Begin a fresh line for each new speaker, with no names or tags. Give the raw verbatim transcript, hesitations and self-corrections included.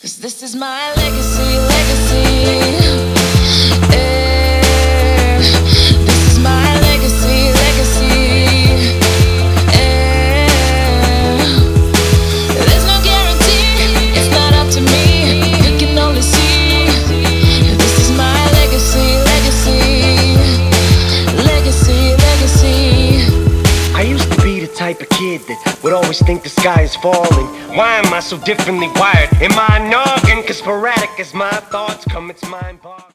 'Cause this is my legacy, legacy. Yeah. This is my legacy, legacy. Yeah. There's no guarantee, it's not up to me. You can only see. This is my legacy, legacy. Legacy, legacy.
I used to be the type of kid that would always think the sky is falling. Why am I so differently wired? Am I an organ? Cause sporadic as my thoughts come, it's mind boggling.